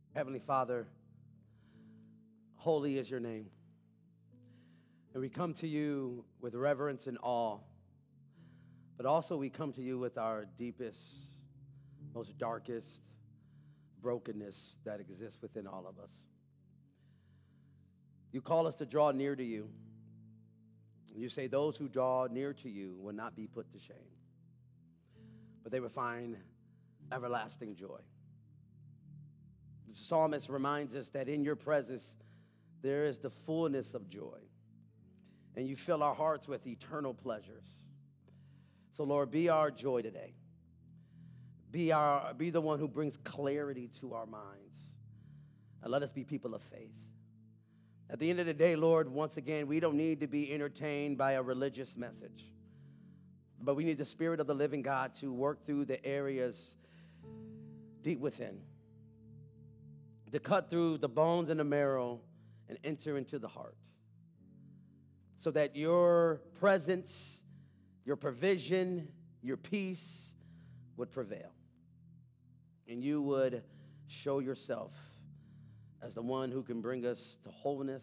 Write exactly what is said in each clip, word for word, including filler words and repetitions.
Heavenly Father, holy is your name. And we come to you with reverence and awe, but also we come to you with our deepest, most darkest brokenness that exists within all of us. You call us to draw near to you. You say those who draw near to you will not be put to shame, but they will find everlasting joy. The psalmist reminds us that in your presence there is the fullness of joy, and you fill our hearts with eternal pleasures. So, Lord, be our joy today. Be, our, be the one who brings clarity to our minds, and let us be people of faith. At the end of the day, Lord, once again, we don't need to be entertained by a religious message, but we need the Spirit of the living God to work through the areas deep within, to cut through the bones and the marrow and enter into the heart, so that your presence, your provision, your peace would prevail, and you would show yourself as the one who can bring us to wholeness,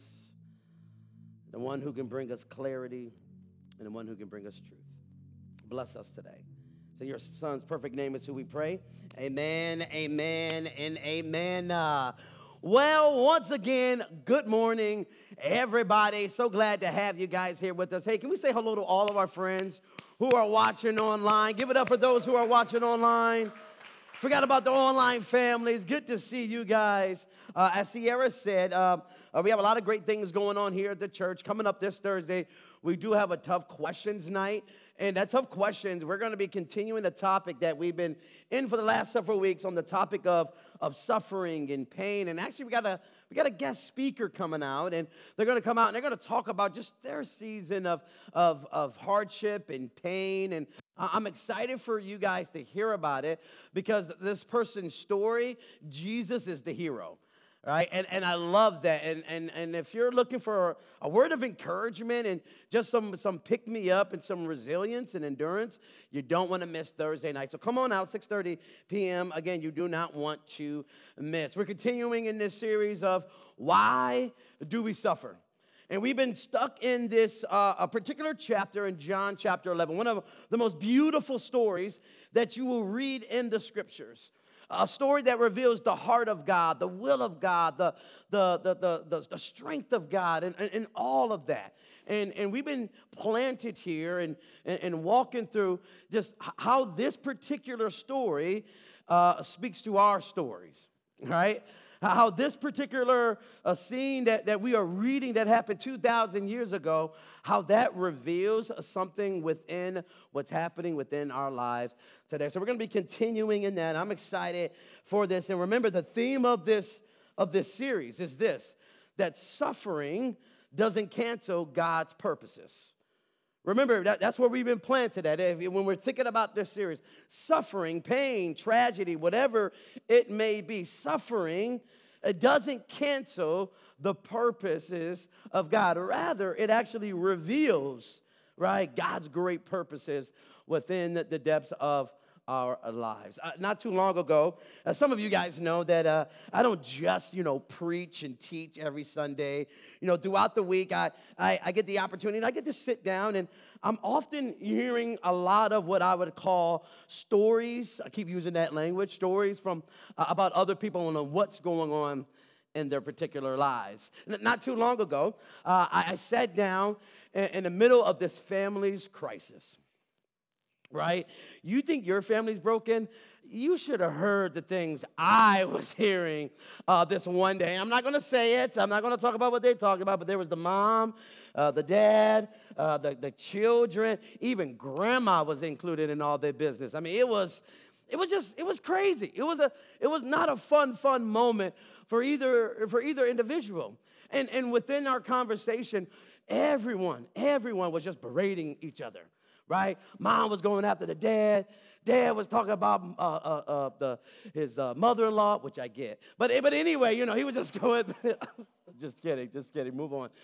the one who can bring us clarity, and the one who can bring us truth. Bless us today. So your Son's perfect name is who we pray. Amen, amen, and amen. Uh, well, once again, good morning, everybody. So glad to have you guys here with us. Hey, can we say hello to all of our friends who are watching online? Give it up for those who are watching online. Forgot about the online families. Good to see you guys. Uh, as Sierra said, uh, uh, we have a lot of great things going on here at the church. Coming up this Thursday, we do have a Tough Questions night. And that Tough Questions, we're going to be continuing the topic that we've been in for the last several weeks on the topic of, of suffering and pain. And actually, we got a we got a guest speaker coming out, and they're going to come out and they're going to talk about just their season of, of, of hardship and pain. And I'm excited for you guys to hear about it, because this person's story, Jesus is the hero. Right? And, and I love that. And, and, and if you're looking for a word of encouragement and just some, some pick-me-up and some resilience and endurance, you don't want to miss Thursday night. So come on out, six thirty p.m. Again, you do not want to miss. We're continuing in this series of Why Do We Suffer? And we've been stuck in this uh, a particular chapter in John chapter eleven, one of the most beautiful stories that you will read in the scriptures. A story that reveals the heart of God, the will of God, the, the, the, the, the, the strength of God, and, and, and all of that. And, and we've been planted here and, and, and walking through just how this particular story uh, speaks to our stories, right? How this particular uh, scene that, that we are reading that happened two thousand years ago, how that reveals something within what's happening within our lives today. So we're going to be continuing in that. I'm excited for this. And remember, the theme of this, of this series is this, that suffering doesn't cancel God's purposes. Remember, that, that's where we've been planted at. If, when we're thinking about this series, suffering, pain, tragedy, whatever it may be, suffering, it doesn't cancel the purposes of God. Rather, it actually reveals, right, God's great purposes within the, the depths of our lives. Uh, not too long ago, uh, some of you guys know that uh, I don't just, you know, preach and teach every Sunday. You know, throughout the week, I, I, I get the opportunity, and I get to sit down, and I'm often hearing a lot of what I would call stories. I keep using that language, stories from uh, about other people and what's going on in their particular lives. Not too long ago, uh, I, I sat down in, in the middle of this family's crisis. Right? You think your family's broken? You should have heard the things I was hearing uh, this one day. I'm not going to say it. I'm not going to talk about what they talked about, but there was the mom, uh, the dad, uh, the, the children, even grandma was included in all their business. I mean, it was, it was just, it was crazy. It was a, it was not a fun, fun moment for either, for either individual. And, and within our conversation, everyone, everyone was just berating each other. Right? Mom was going after the dad. Dad was talking about uh, uh, uh, the, his uh, mother-in-law, which I get. But, but anyway, you know, he was just going, just kidding, just kidding, move on.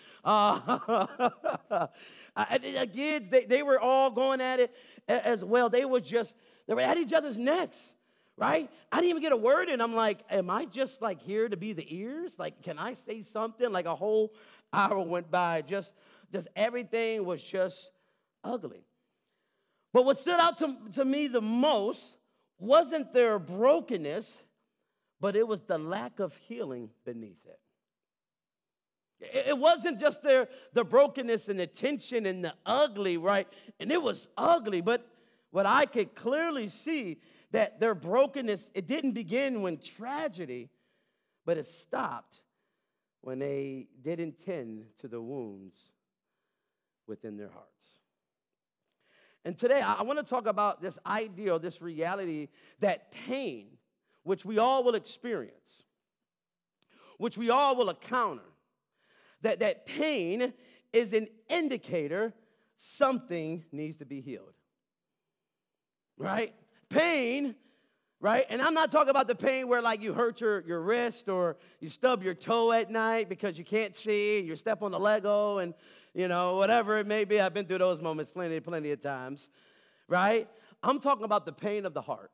Uh, the kids, they, they were all going at it as well. They were just, they were at each other's necks. right? I didn't even get a word in. I'm like, am I just like here to be the ears? Like, can I say something? Like a whole hour went by. Just, just everything was just ugly. But what stood out to, to me the most wasn't their brokenness, but it was the lack of healing beneath it. It wasn't just their the brokenness and the tension and the ugly, right? And it was ugly, but what I could clearly see that their brokenness, it didn't begin when tragedy, but it stopped when they didn't tend to the wounds within their hearts. And today I want to talk about this idea, this reality that pain, which we all will experience, which we all will encounter, that, that pain is an indicator something needs to be healed. Right? Pain, right? And I'm not talking about the pain where like you hurt your, your wrist or you stub your toe at night because you can't see and you step on the Lego and, you know, whatever it may be. I've been through those moments plenty, plenty of times, right? I'm talking about the pain of the heart.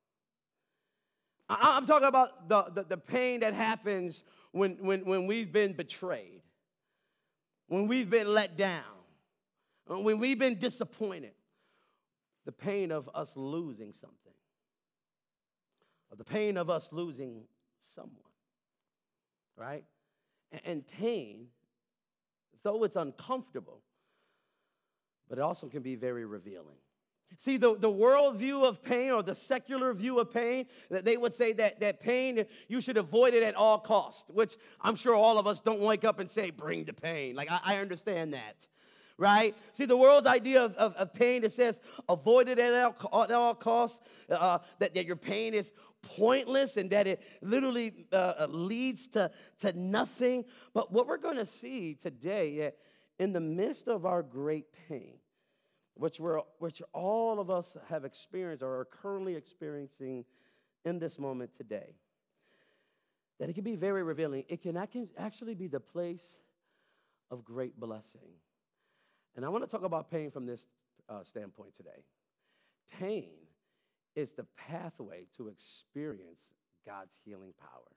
I, I'm talking about the, the, the pain that happens when, when, when we've been betrayed, when we've been let down, when we've been disappointed. The pain of us losing something, or the pain of us losing someone, right? And pain, though it's uncomfortable, but it also can be very revealing. See, the, the world view of pain, or the secular view of pain, that they would say that, that pain, you should avoid it at all costs, which I'm sure all of us don't wake up and say, bring the pain. Like, I, I understand that. Right? See, the world's idea of, of, of pain, it says avoid it at all, at all costs, uh, that, that your pain is pointless and that it literally uh, leads to, to nothing. But what we're going to see today, that in the midst of our great pain, which, we're, which all of us have experienced or are currently experiencing in this moment today, that it can be very revealing. It can actually be the place of great blessing. And I want to talk about pain from this uh, standpoint today. Pain is the pathway to experience God's healing power.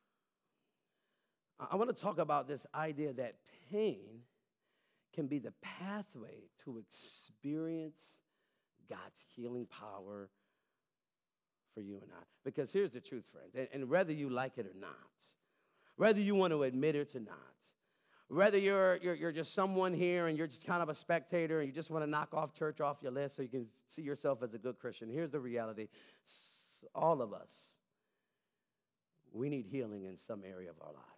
I want to talk about this idea that pain can be the pathway to experience God's healing power for you and I. Because here's the truth, friends, and, and whether you like it or not, whether you want to admit it or not, whether you're, you're, you're just someone here and you're just kind of a spectator and you just want to knock off church off your list so you can see yourself as a good Christian, here's the reality. All of us, we need healing in some area of our lives.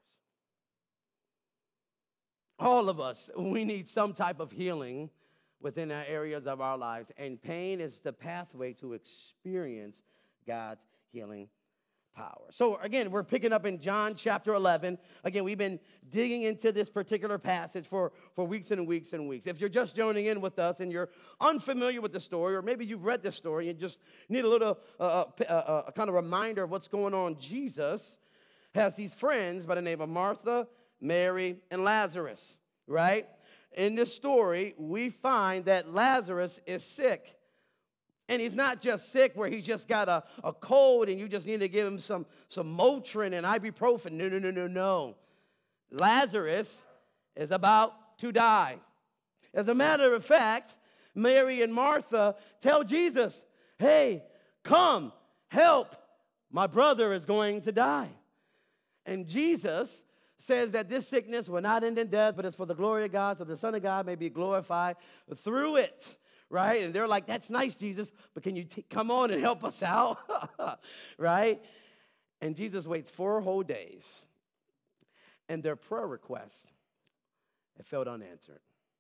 All of us, we need some type of healing within our areas of our lives. And pain is the pathway to experience God's healing power. So again, we're picking up in John chapter eleven. Again, we've been digging into this particular passage for, for weeks and weeks and weeks. If you're just joining in with us and you're unfamiliar with the story, or maybe you've read this story and just need a little uh, uh, uh, kind of reminder of what's going on, Jesus has these friends by the name of Martha, Mary, and Lazarus, right? In this story, we find that Lazarus is sick. And he's not just sick where he's just got a, a cold and you just need to give him some, some Motrin and ibuprofen. No, no, no, no, no. Lazarus is about to die. As a matter of fact, Mary and Martha tell Jesus, hey, come, help. My brother is going to die. And Jesus says that this sickness will not end in death, but it's for the glory of God, so the Son of God may be glorified through it. Right? And they're like, that's nice, Jesus, but can you t- come on and help us out? Right? And Jesus waits four whole days. And their prayer request, it felt unanswered.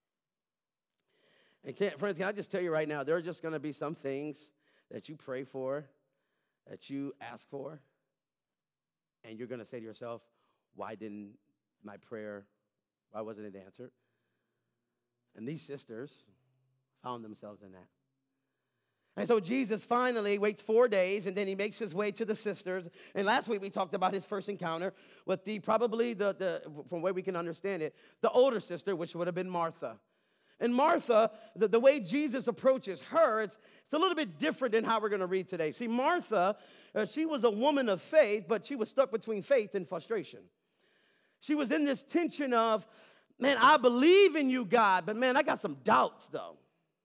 And can, friends, can I just tell you right now, there are just going to be some things that you pray for, that you ask for, and you're going to say to yourself, why didn't my prayer, why wasn't it answered? And these sisters found themselves in that. And so Jesus finally waits four days, and then he makes his way to the sisters. And last week we talked about his first encounter with the, probably the, the from where we can understand it, the older sister, which would have been Martha. And Martha, the, the way Jesus approaches her, it's, it's a little bit different than how we're going to read today. See, Martha, uh, she was a woman of faith, but she was stuck between faith and frustration. She was in this tension of, man, I believe in you, God, but man, I got some doubts, though.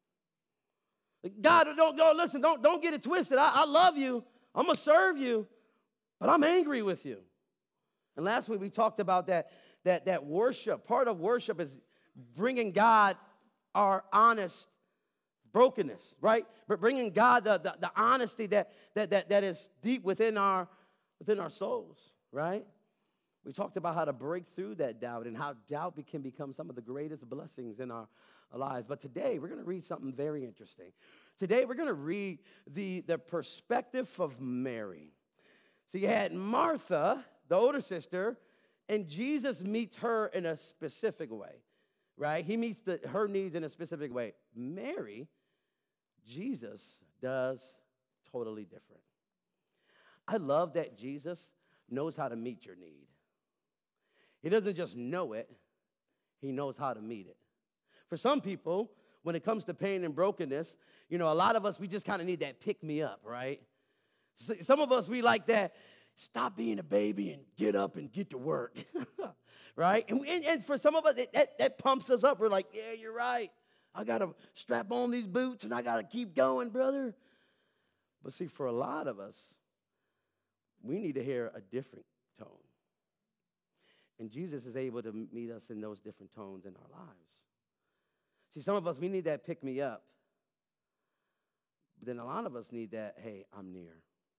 God, don't, don't listen, don't, don't get it twisted. I, I love you. I'm going to serve you, but I'm angry with you. And last week we talked about that, that, that worship. Part of worship is bringing God our honest brokenness, right? But bringing God the, the, the honesty that, that, that, that is deep within our, within our souls, right? We talked about how to break through that doubt and how doubt can become some of the greatest blessings in our lives. But today we're going to read something very interesting. Today we're going to read the, the perspective of Mary. So you had Martha, the older sister, and Jesus meets her in a specific way. Right? He meets the, her needs in a specific way. Mary, Jesus does totally different. I love that Jesus knows how to meet your need. He doesn't just know it, he knows how to meet it. For some people, when it comes to pain and brokenness, you know, a lot of us, we just kind of need that pick me up, right? Some of us, we like that, stop being a baby and get up and get to work. Right? And, and, and for some of us, it, that, that pumps us up. We're like, yeah, you're right. I got to strap on these boots, and I got to keep going, brother. But see, for a lot of us, we need to hear a different tone. And Jesus is able to meet us in those different tones in our lives. See, some of us, we need that pick-me-up. But then a lot of us need that, hey, I'm near.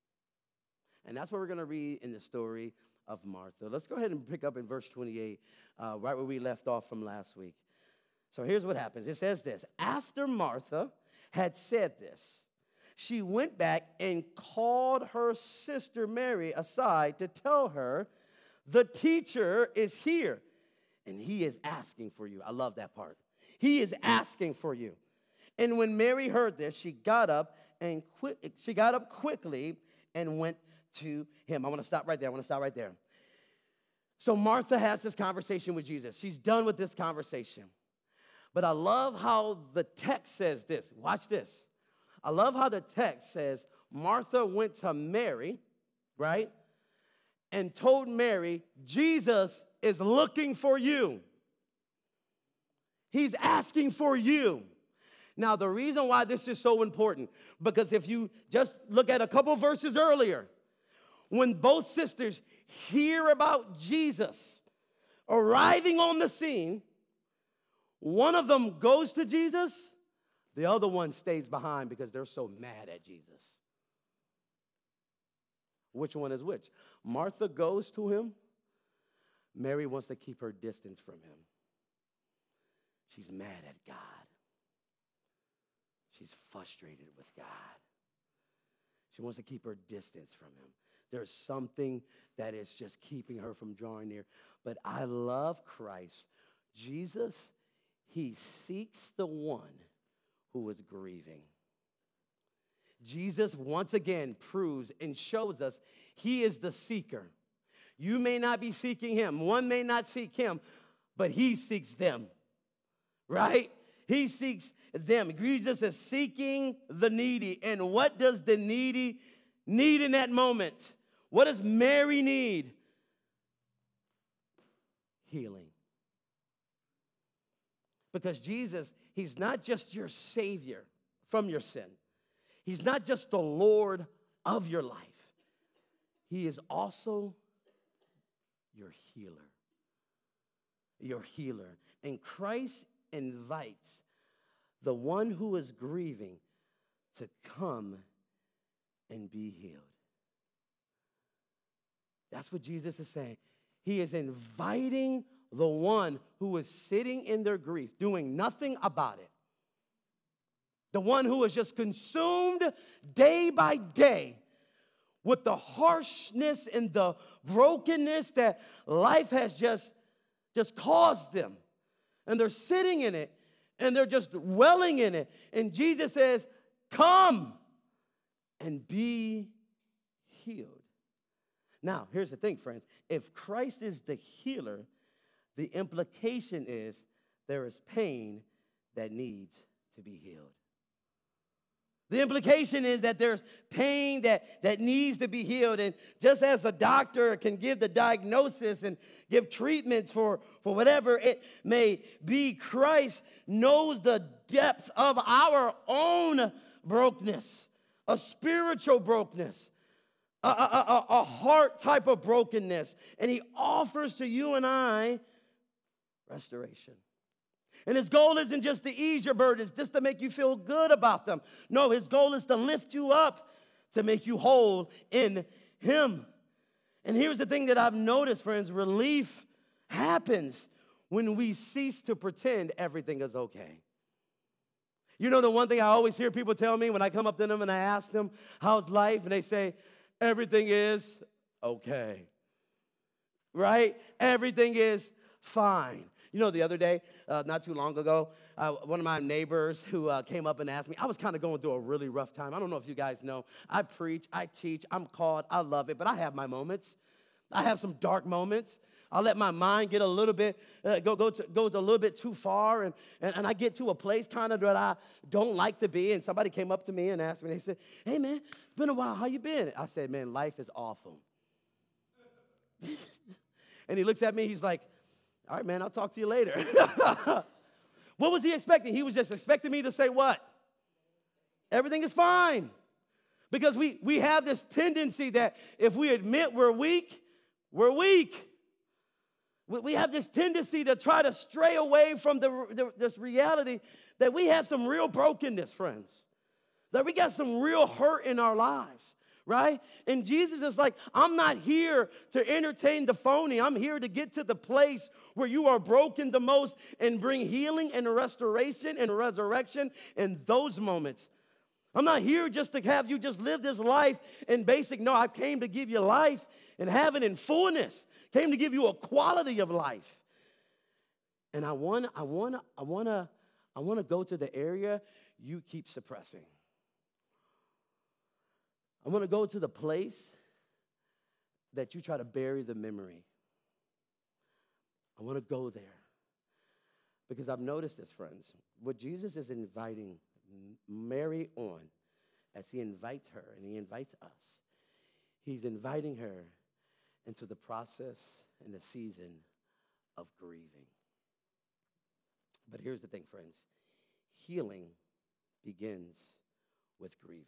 And that's what we're going to read in the story of Martha. Let's go ahead and pick up in verse twenty-eight, uh, right where we left off from last week. So here's what happens. It says this: after Martha had said this, she went back and called her sister Mary aside to tell her, the teacher is here, and he is asking for you. I love that part. He is asking for you. And when Mary heard this, she got up and quick, she got up quickly and went to him. I want to stop right there. I want to stop right there. So Martha has this conversation with Jesus. She's done with this conversation. But I love how the text says this. Watch this. I love how the text says Martha went to Mary, right, and told Mary, Jesus is looking for you. He's asking for you. Now, the reason why this is so important, because if you just look at a couple verses earlier, when both sisters hear about Jesus arriving on the scene, one of them goes to Jesus, the other one stays behind because they're so mad at Jesus. Which one is which? Martha goes to him. Mary wants to keep her distance from him. She's mad at God. She's frustrated with God. She wants to keep her distance from him. There's something that is just keeping her from drawing near. But I love Christ. Jesus, he seeks the one who is grieving. Jesus once again proves and shows us he is the seeker. You may not be seeking him. One may not seek him, but he seeks them. Right? He seeks them. Jesus is seeking the needy. And what does the needy need in that moment? What does Mary need? Healing. Because Jesus, he's not just your Savior from your sin. He's not just the Lord of your life. He is also your healer. Your healer. And Christ invites the one who is grieving to come and be healed. That's what Jesus is saying. He is inviting the one who is sitting in their grief, doing nothing about it. The one who is just consumed day by day with the harshness and the brokenness that life has just, just caused them. And they're sitting in it, and they're just dwelling in it. And Jesus says, come and be healed. Now, here's the thing, friends. If Christ is the healer, the implication is there is pain that needs to be healed. The implication is that there's pain that, that needs to be healed. And just as a doctor can give the diagnosis and give treatments for, for whatever it may be, Christ knows the depth of our own brokenness, a spiritual brokenness, a, a, a, a heart type of brokenness. And he offers to you and I restoration. And his goal isn't just to ease your burdens, just to make you feel good about them. No, his goal is to lift you up, to make you whole in him. And here's the thing that I've noticed, friends, relief happens when we cease to pretend everything is okay. You know the one thing I always hear people tell me when I come up to them and I ask them, how's life? And they say, everything is okay, right? Everything is fine. You know, the other day, uh, not too long ago, uh, one of my neighbors who uh, came up and asked me, I was kind of going through a really rough time. I don't know if you guys know. I preach, I teach, I'm called, I love it, but I have my moments. I have some dark moments. I'll let my mind get a little bit, uh, go, go to, goes a little bit too far, and, and, and I get to a place kind of that I don't like to be, and somebody came up to me and asked me, they said, hey, man, it's been a while. How you been? I said, man, life is awful. And he looks at me, he's like, all right, man, I'll talk to you later. What was he expecting? He was just expecting me to say what? Everything is fine. Because we, we have this tendency that if we admit we're weak, we're weak. We, we have this tendency to try to stray away from the, the, this reality that we have some real brokenness, friends. That we got some real hurt in our lives. Right? And Jesus is like, I'm not here to entertain the phony. I'm here to get to the place where you are broken the most and bring healing and restoration and resurrection in those moments. I'm not here just to have you just live this life in basic. No, I came to give you life and have it in fullness. Came to give you a quality of life. And I want, I want, I want to, I want to go to the area you keep suppressing. I want to go to the place that you try to bury the memory. I want to go there. Because I've noticed this, friends. What Jesus is inviting Mary on, as he invites her and he invites us, he's inviting her into the process and the season of grieving. But here's the thing, friends. Healing begins with grieving.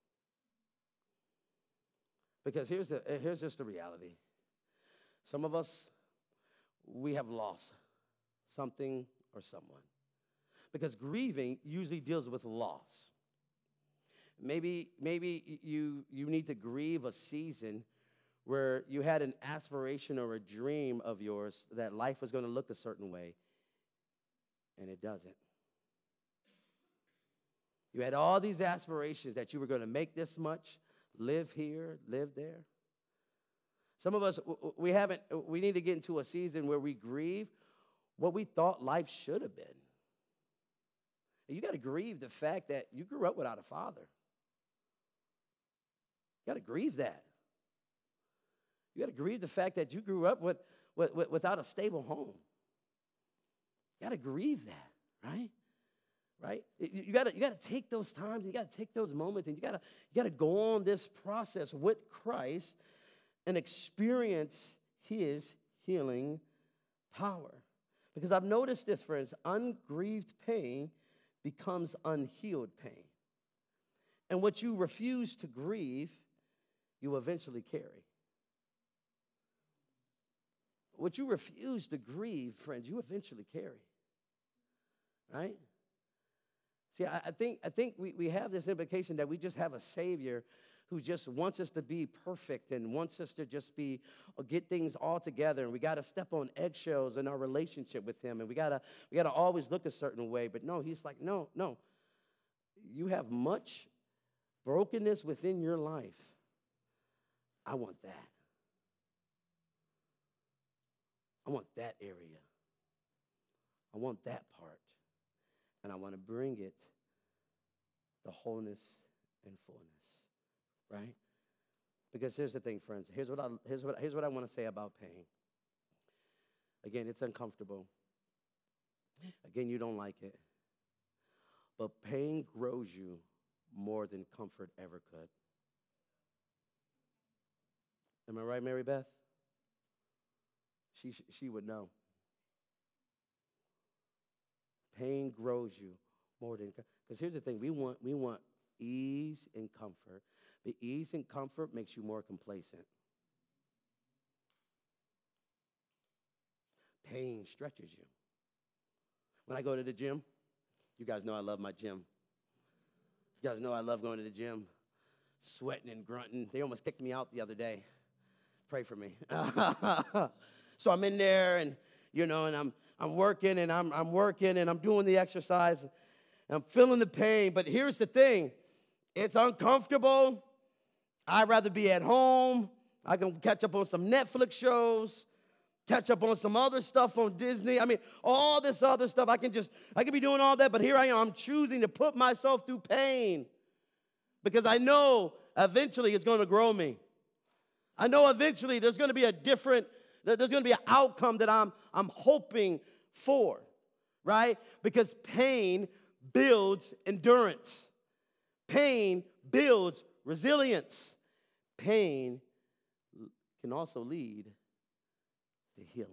Because here's, the, here's just the reality. Some of us, we have lost something or someone. Because grieving usually deals with loss. Maybe, maybe you, you need to grieve a season where you had an aspiration or a dream of yours that life was going to look a certain way, and it doesn't. You had all these aspirations that you were going to make this much, live here, live there. Some of us, we haven't, we need to get into a season where we grieve what we thought life should have been. And you got to grieve the fact that you grew up without a father. You got to grieve that. You got to grieve the fact that you grew up with, with, with, without a stable home. You got to grieve that, right? Right? You got to you got to take those times, you got to take those moments, and you got to you got to go on this process with Christ and experience his healing power. Because I've noticed this, friends, ungrieved pain becomes unhealed pain. And what you refuse to grieve, you eventually carry. What you refuse to grieve, friends, you eventually carry. Right? See, I, I think, I think we, we have this implication that we just have a Savior who just wants us to be perfect and wants us to just be, or get things all together, and we got to step on eggshells in our relationship with him, and we got to we got to always look a certain way. But no, he's like, no, no. You have much brokenness within your life. I want that. I want that area. I want that part. And I want to bring it to wholeness and fullness, right? Because here's the thing, friends. Here's what I, here's what, here's what I want to say about pain. Again, it's uncomfortable. Again, you don't like it. But pain grows you more than comfort ever could. Am I right, Mary Beth? She, she would know. Pain grows you more than, because here's the thing, we want, we want ease and comfort. But ease and comfort makes you more complacent. Pain stretches you. When I go to the gym, you guys know I love my gym. You guys know I love going to the gym, sweating and grunting. They almost kicked me out the other day. Pray for me. So I'm in there, and you know, and I'm I'm working, and I'm I'm working, and I'm doing the exercise, and I'm feeling the pain. But here's the thing: it's uncomfortable. I'd rather be at home. I can catch up on some Netflix shows, catch up on some other stuff on Disney. I mean, all this other stuff. I can just I can be doing all that, but here I am. I'm choosing to put myself through pain because I know eventually it's going to grow me. I know eventually there's going to be a different, there's going to be an outcome that I'm, I'm hoping for, right? Because pain builds endurance. Pain builds resilience. Pain can also lead to healing.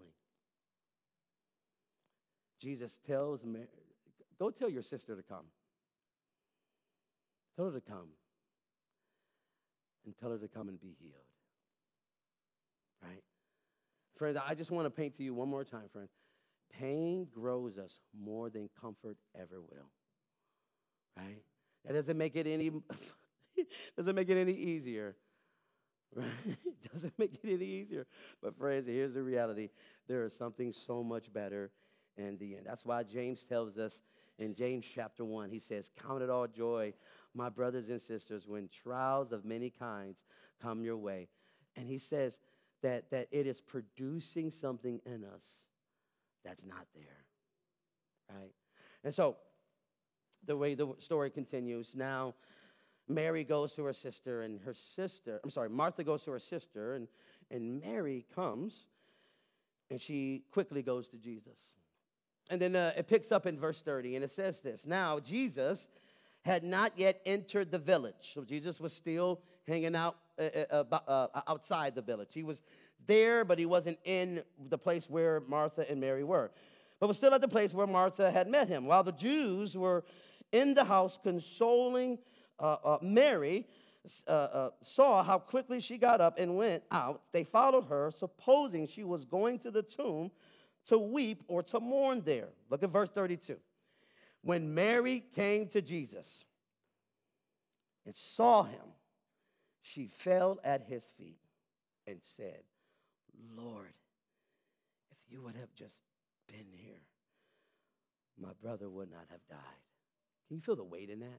Jesus tells Mary, go tell your sister to come. Tell her to come. And tell her to come and be healed. Right? Friends, I just want to paint to you one more time, friends. Pain grows us more than comfort ever will. Right? That doesn't make it any doesn't make it any easier. Right? It doesn't make it any easier. But friends, here's the reality. There is something so much better in the end. That's why James tells us in James chapter one, he says, "Count it all joy, my brothers and sisters, when trials of many kinds come your way." And he says, That, that it is producing something in us that's not there, right? And so the way the story continues, now Mary goes to her sister, and her sister, I'm sorry, Martha goes to her sister, and, and Mary comes, and she quickly goes to Jesus. And then uh, it picks up in verse thirty, and it says this: "Now Jesus had not yet entered the village." So Jesus was still hanging out uh, uh, uh, outside the village. He was there, but he wasn't in the place where Martha and Mary were. But was still at the place where Martha had met him. While the Jews were in the house consoling uh, uh, Mary, uh, uh, saw how quickly she got up and went out. They followed her, supposing she was going to the tomb to weep or to mourn there. Look at verse thirty-two. "When Mary came to Jesus and saw him, she fell at his feet and said, 'Lord, if you would have just been here, my brother would not have died.'" Can you feel the weight in that?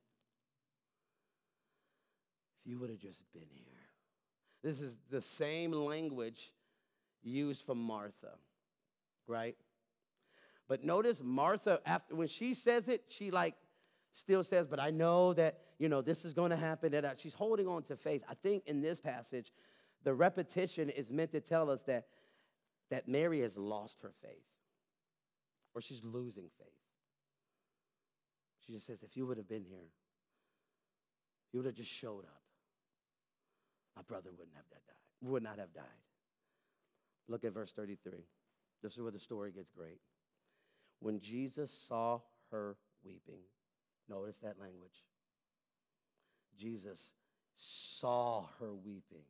If you would have just been here. This is the same language used for Martha, right? But notice Martha, after when she says it, she like still says, "But I know that, you know, this is going to happen." That she's holding on to faith. I think in this passage, the repetition is meant to tell us that, that Mary has lost her faith, or she's losing faith. She just says, "If you would have been here, if you would have just showed up, my brother wouldn't have died, would not have died." Look at verse thirty-three. This is where the story gets great. "When Jesus saw her weeping," notice that language. Jesus saw her weeping.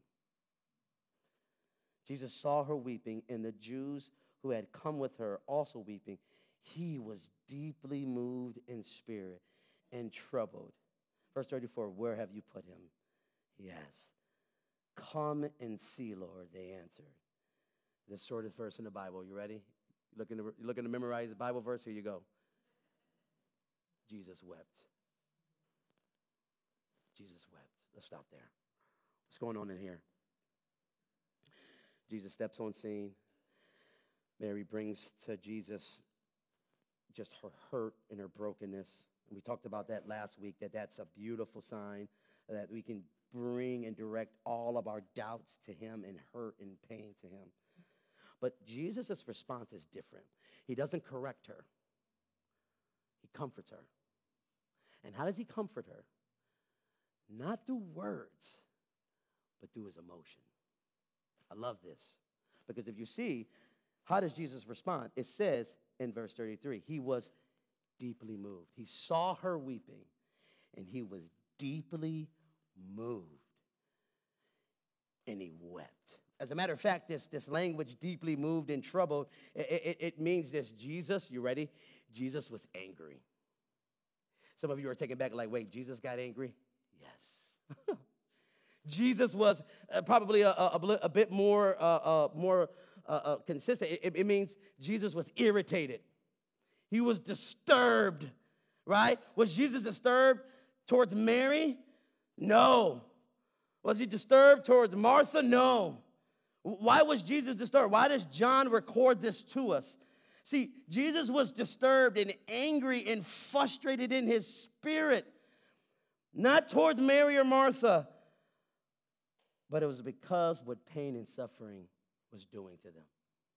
Jesus saw her weeping, and the Jews who had come with her also weeping. He was deeply moved in spirit and troubled. Verse thirty-four, "Where have you put him?" he asked. "Come and see, Lord," they answered. The shortest verse in the Bible. You ready? You looking to, you looking to memorize the Bible verse? Here you go. Jesus wept. Jesus wept. Let's stop there. What's going on in here? Jesus steps on scene. Mary brings to Jesus just her hurt and her brokenness. We talked about that last week, that that's a beautiful sign, that we can bring and direct all of our doubts to him and hurt and pain to him. But Jesus' response is different. He doesn't correct her. He comforts her. And how does he comfort her? Not through words, but through his emotion. I love this. Because if you see, how does Jesus respond? It says in verse thirty-three, he was deeply moved. He saw her weeping, and he was deeply moved, and he wept. As a matter of fact, this, this language, deeply moved and troubled, it, it, it means this. Jesus, you ready? Jesus was angry. Some of you are taken back like, wait, Jesus got angry? Yes. Jesus was uh, probably a, a, a bit more, uh, uh, more uh, uh, consistent. It, it means Jesus was irritated. He was disturbed, right? Was Jesus disturbed towards Mary? No. Was he disturbed towards Martha? No. Why was Jesus disturbed? Why does John record this to us? See, Jesus was disturbed and angry and frustrated in his spirit, not towards Mary or Martha, but it was because what pain and suffering was doing to them.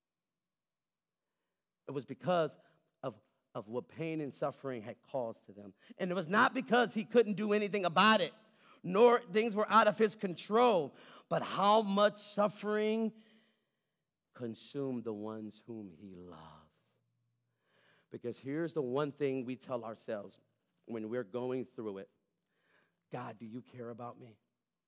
It was because of, of what pain and suffering had caused to them. And it was not because he couldn't do anything about it, nor things were out of his control, but how much suffering consumed the ones whom he loves. Because here's the one thing we tell ourselves when we're going through it. God, do you care about me?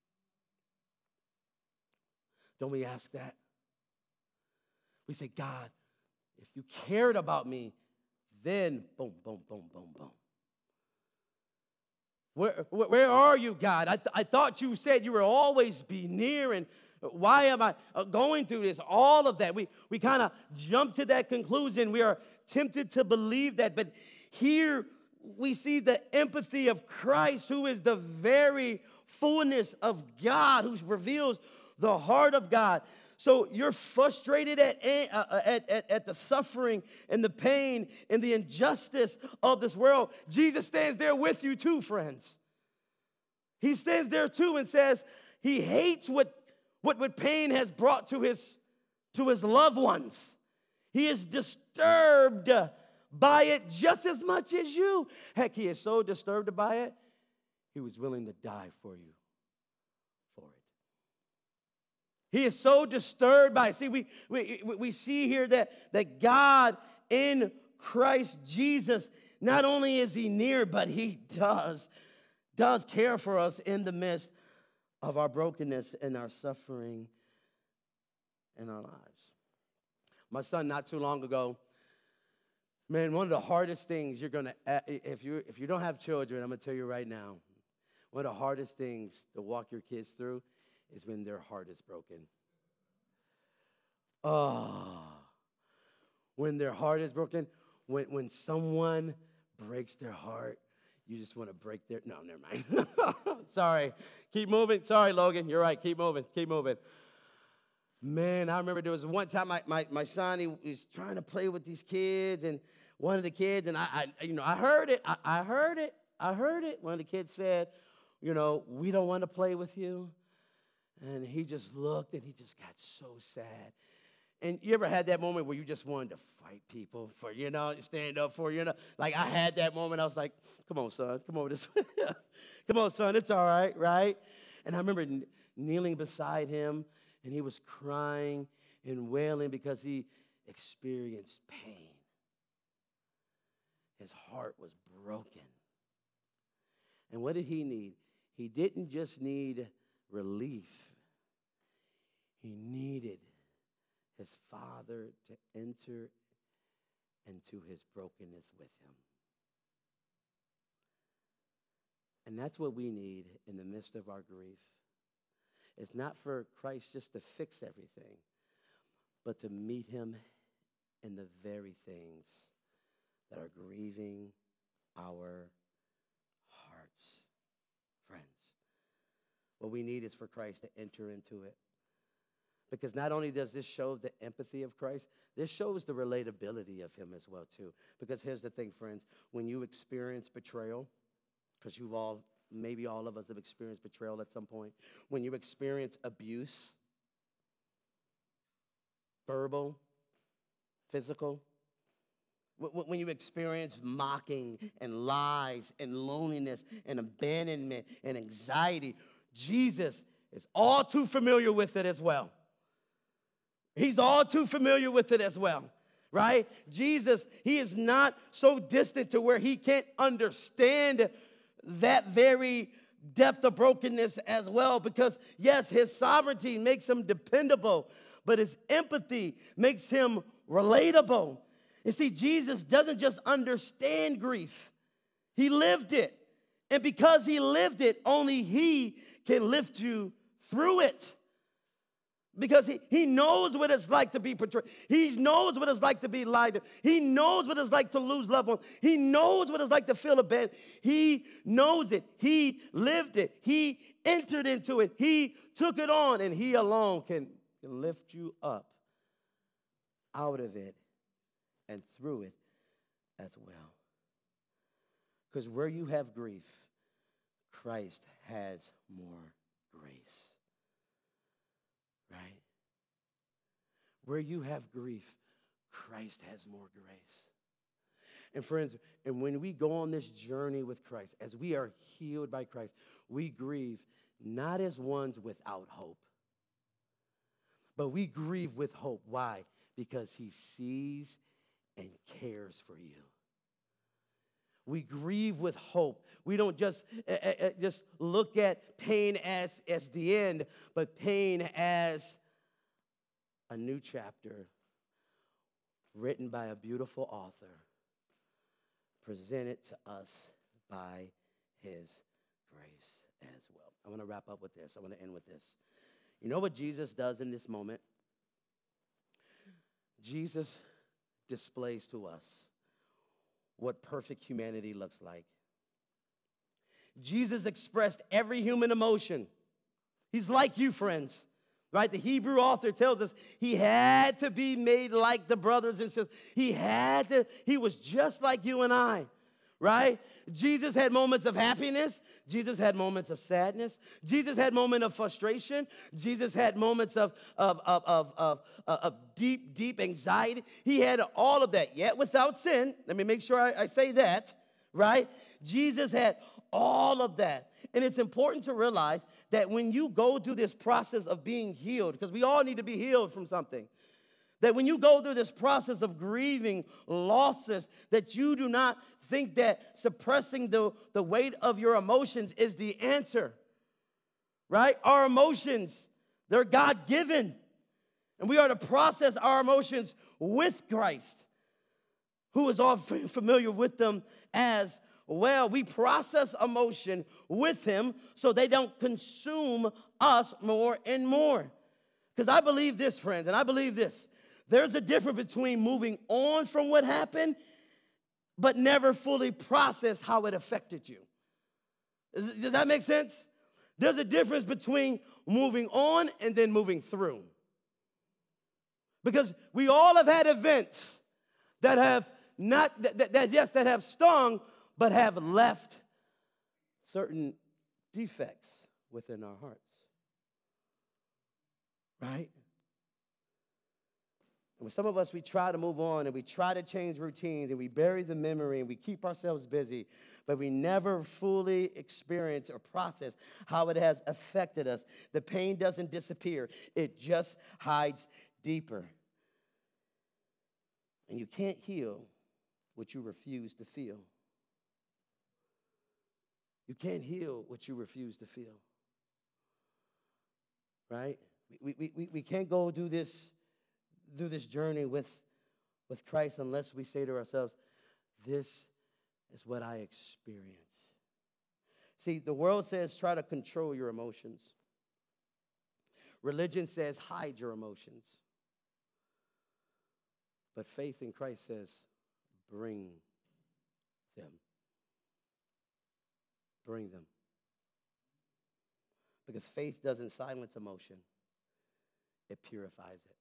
Don't we ask that? We say, God, if you cared about me, then boom, boom, boom, boom, boom. Where, where, where are you, God? I, th- I thought you said you would always be near, and why am I going through this? All of that. We, we kind of jump to that conclusion. We are tempted to believe that, but here we see the empathy of Christ, who is the very fullness of God, who reveals the heart of God. So you're frustrated at, uh, at, at, at the suffering and the pain and the injustice of this world. Jesus stands there with you too, friends. He stands there too and says he hates what, what, what pain has brought to his, to his loved ones. He is disturbed by it just as much as you. Heck, he is so disturbed by it, he was willing to die for you. He is so disturbed by it. See, we, we, we see here that, that God in Christ Jesus, not only is he near, but he does, does care for us in the midst of our brokenness and our suffering in our lives. My son, not too long ago, man, one of the hardest things you're going to, if you if you don't have children, I'm going to tell you right now, one of the hardest things to walk your kids through is when their heart is broken. Oh, when their heart is broken, when, when someone breaks their heart, you just want to break their, no, never mind. Sorry, keep moving. Sorry, Logan, you're right, keep moving, keep moving. Man, I remember there was one time my, my, my son, he was trying to play with these kids, and one of the kids, and I, I you know, I heard it, I, I heard it, I heard it. One of the kids said, you know, we don't want to play with you. And he just looked, and he just got so sad. And you ever had that moment where you just wanted to fight people for, you know, stand up for, you know? Like, I had that moment. I was like, come on, son. Come over this way. Come on, son. It's all right, right? And I remember kn- kneeling beside him, and he was crying and wailing because he experienced pain. His heart was broken. And what did he need? He didn't just need relief. He needed his father to enter into his brokenness with him. And that's what we need in the midst of our grief. It's not for Christ just to fix everything, but to meet him in the very things that are grieving our hearts. Friends, what we need is for Christ to enter into it. Because not only does this show the empathy of Christ, this shows the relatability of him as well, too. Because here's the thing, friends. When you experience betrayal, because you've all, maybe all of us have experienced betrayal at some point. When you experience abuse, verbal, physical, when you experience mocking and lies and loneliness and abandonment and anxiety, Jesus is all too familiar with it as well. He's all too familiar with it as well, right? Jesus, he is not so distant to where he can't understand that very depth of brokenness as well, because yes, his sovereignty makes him dependable, but his empathy makes him relatable. You see, Jesus doesn't just understand grief. He lived it. And because he lived it, only he can lift you through it. Because he, he knows what it's like to be betrayed. He knows what it's like to be lied to. He knows what it's like to lose loved ones. He knows what it's like to feel abandoned. He knows it. He lived it. He entered into it. He took it on, and he alone can, can lift you up out of it and through it as well. Because where you have grief, Christ has more grace. Right? Where you have grief, Christ has more grace. And friends, and when we go on this journey with Christ, as we are healed by Christ, we grieve not as ones without hope, but we grieve with hope. Why? Because he sees and cares for you. We grieve with hope. We don't just, uh, uh, just look at pain as, as the end, but pain as a new chapter written by a beautiful author, presented to us by his grace as well. I want to wrap up with this. I want to end with this. You know what Jesus does in this moment? Jesus displays to us what perfect humanity looks like. Jesus expressed every human emotion. He's like you, friends, right? The Hebrew author tells us he had to be made like the brothers and sisters. He had to, he was just like you and I, right? Jesus had moments of happiness. Jesus had moments of sadness. Jesus had moments of frustration. Jesus had moments of, of, of, of, of, of deep, deep anxiety. He had all of that, yet without sin. Let me make sure I, I say that, right? Jesus had all of that. And it's important to realize that when you go through this process of being healed, because we all need to be healed from something, that when you go through this process of grieving losses, that you do not think that suppressing the, the weight of your emotions is the answer, right? Our emotions, they're God-given, and we are to process our emotions with Christ, who is all familiar with them as well. We process emotion with him so they don't consume us more and more. Because I believe this, friends, and I believe this. There's a difference between moving on from what happened but never fully process how it affected you. Does, does that make sense? There's a difference between moving on and then moving through. Because we all have had events that have not, that, that, that yes, that have stung, but have left certain defects within our hearts. Right? And with some of us, we try to move on and we try to change routines and we bury the memory and we keep ourselves busy, but we never fully experience or process how it has affected us. The pain doesn't disappear. It just hides deeper. And you can't heal what you refuse to feel. You can't heal what you refuse to feel. Right? We, we, we, we can't go do this do this journey with, with Christ unless we say to ourselves, this is what I experience. See, the world says try to control your emotions. Religion says hide your emotions. But faith in Christ says bring them. Bring them. Because faith doesn't silence emotion. It purifies it.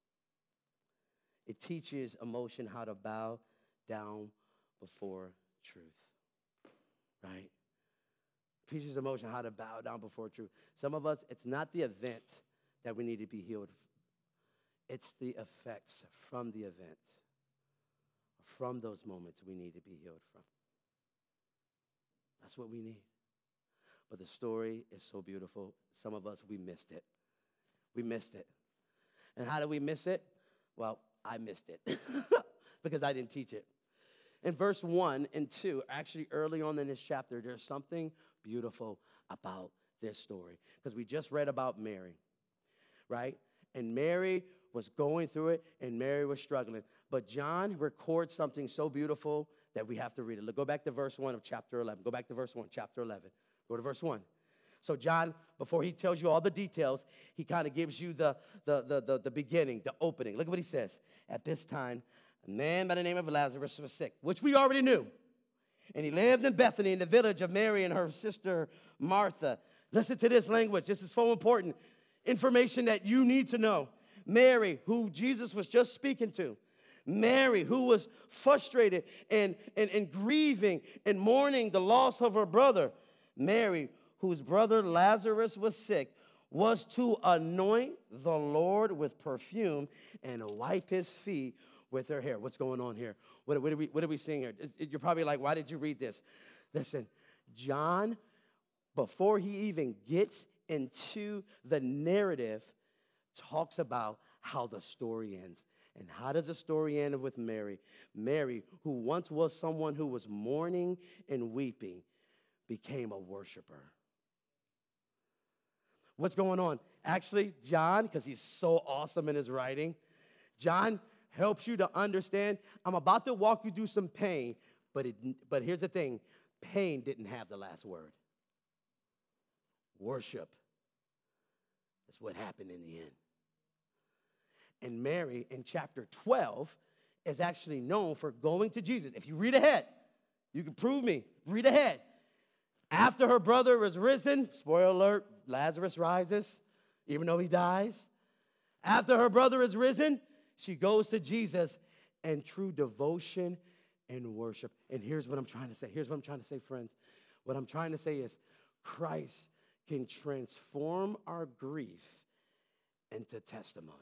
It teaches emotion how to bow down before truth, right? It teaches emotion how to bow down before truth. Some of us, it's not the event that we need to be healed. It's the effects from the event, from those moments we need to be healed from. That's what we need. But the story is so beautiful. Some of us, we missed it. We missed it. And how did we miss it? Well, I missed it because I didn't teach it. In verse one and two, actually early on in this chapter, there's something beautiful about this story. Because we just read about Mary, right? And Mary was going through it, and Mary was struggling. But John records something so beautiful that we have to read it. Look, go back to verse one of chapter eleven. Go back to verse one, chapter eleven. Go to verse one. So John, before he tells you all the details, he kind of gives you the, the, the, the, the beginning, the opening. Look at what he says. At this time, a man by the name of Lazarus was sick, which we already knew. And he lived in Bethany in the village of Mary and her sister Martha. Listen to this language. This is so important. Information that you need to know. Mary, who Jesus was just speaking to. Mary, who was frustrated and, and, and grieving and mourning the loss of her brother. Mary, whose brother Lazarus was sick, was to anoint the Lord with perfume and wipe his feet with her hair. What's going on here? What, what, are, we, what are we seeing here? You're probably like, why did you read this? Listen, John, before he even gets into the narrative, talks about how the story ends. And how does the story end with Mary? Mary, who once was someone who was mourning and weeping, became a worshiper. What's going on? Actually, John, because he's so awesome in his writing, John helps you to understand. I'm about to walk you through some pain, but, it, but here's the thing. Pain didn't have the last word. Worship is what happened in the end. And Mary, in chapter twelve, is actually known for going to Jesus. If you read ahead, you can prove me. Read ahead. After her brother was risen, spoiler alert, Lazarus rises, even though he dies. After her brother is risen, she goes to Jesus in true devotion and worship. And here's what I'm trying to say. Here's what I'm trying to say, friends. What I'm trying to say is Christ can transform our grief into testimonies.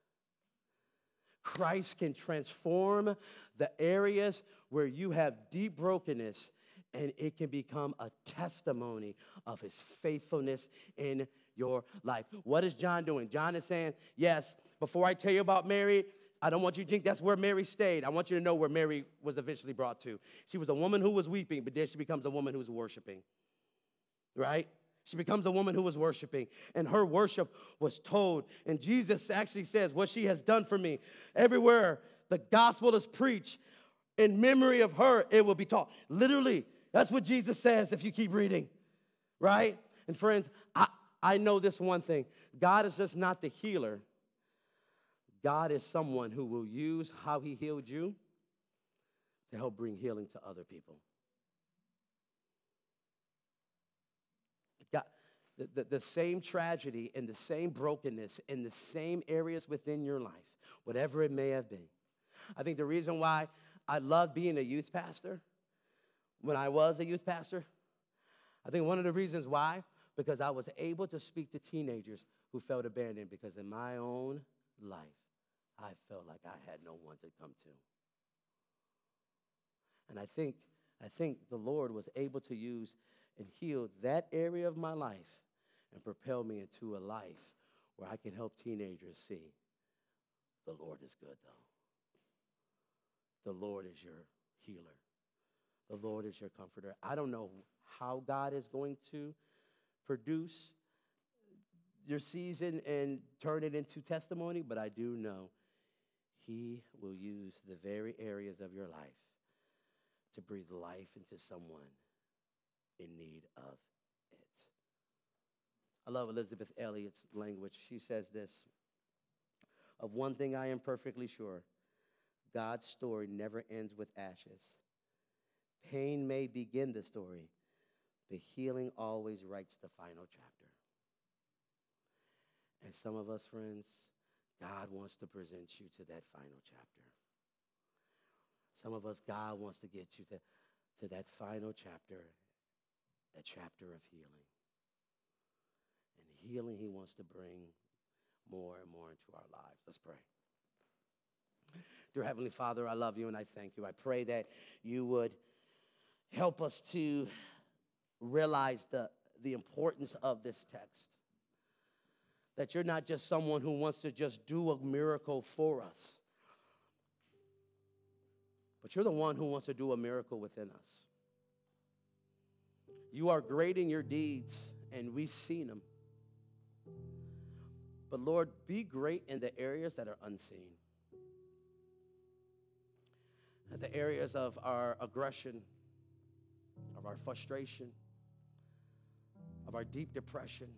Christ can transform the areas where you have deep brokenness, and it can become a testimony of his faithfulness in your life. What is John doing? John is saying, yes, before I tell you about Mary, I don't want you to think that's where Mary stayed. I want you to know where Mary was eventually brought to. She was a woman who was weeping, but then she becomes a woman who's worshiping, right? She becomes a woman who was worshiping, and her worship was told. And Jesus actually says, what she has done for me, everywhere the gospel is preached, in memory of her, it will be taught. Literally, that's what Jesus says if you keep reading, right? And friends, I, I know this one thing. God is just not the healer. God is someone who will use how he healed you to help bring healing to other people. God, the, the, the same tragedy and the same brokenness in the same areas within your life, whatever it may have been. I think the reason why I love being a youth pastor, when I was a youth pastor, I think one of the reasons why, because I was able to speak to teenagers who felt abandoned, because in my own life, I felt like I had no one to come to. And I think, I think the Lord was able to use and heal that area of my life and propel me into a life where I can help teenagers see the Lord is good, though. The Lord is your healer. The Lord is your comforter. I don't know how God is going to produce your season and turn it into testimony, but I do know he will use the very areas of your life to breathe life into someone in need of it. I love Elizabeth Elliot's language. She says this: of one thing I am perfectly sure, God's story never ends with ashes. Pain may begin the story, but healing always writes the final chapter. And some of us, friends, God wants to present you to that final chapter. Some of us, God wants to get you to, to that final chapter, a chapter of healing. And healing he wants to bring more and more into our lives. Let's pray. Dear Heavenly Father, I love you and I thank you. I pray that you would help us to realize the, the importance of this text. That you're not just someone who wants to just do a miracle for us, but you're the one who wants to do a miracle within us. You are great in your deeds, and we've seen them. But Lord, be great in the areas that are unseen. At the areas of our aggression, of our frustration, of our deep depression,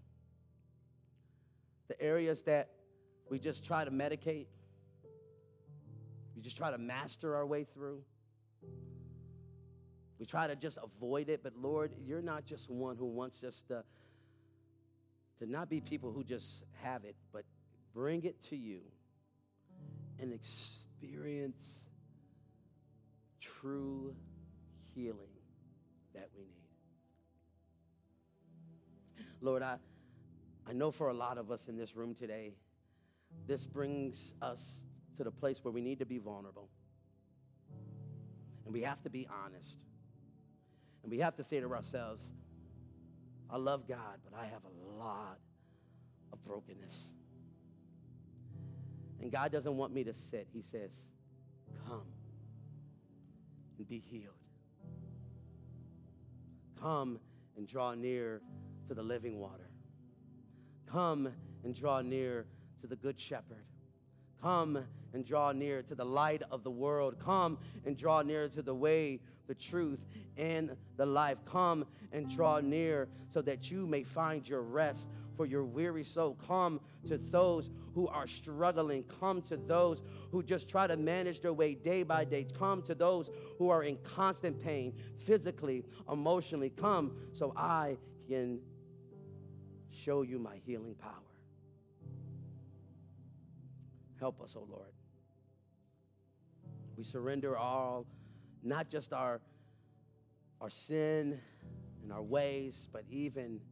the areas that we just try to medicate, we just try to master our way through. We try to just avoid it, but Lord, you're not just one who wants us to, to not be people who just have it, but bring it to you and experience true healing that we need. Lord, I, I know for a lot of us in this room today, this brings us to the place where we need to be vulnerable. And we have to be honest. And we have to say to ourselves, I love God, but I have a lot of brokenness. And God doesn't want me to sit. He says, come and be healed. Come and draw near to the living water. Come and draw near to the good shepherd. Come and draw near to the light of the world. Come and draw near to the way, the truth, and the life. Come and draw near so that you may find your rest for your weary soul. Come to those who are struggling. Come to those who just try to manage their way day by day. Come to those who are in constant pain, physically, emotionally. Come so I can show you my healing power. Help us, oh Lord. We surrender all, not just our, our sin and our ways, but even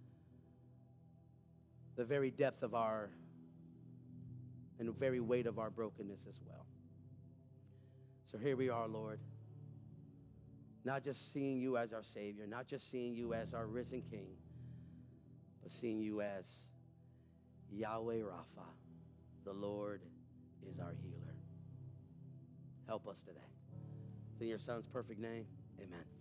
the very depth of our, and the very weight of our brokenness as well. So here we are, Lord. Not just seeing you as our Savior, not just seeing you as our risen King, but seeing you as Yahweh Rapha. The Lord is our healer. Help us today. It's in your Son's perfect name. Amen.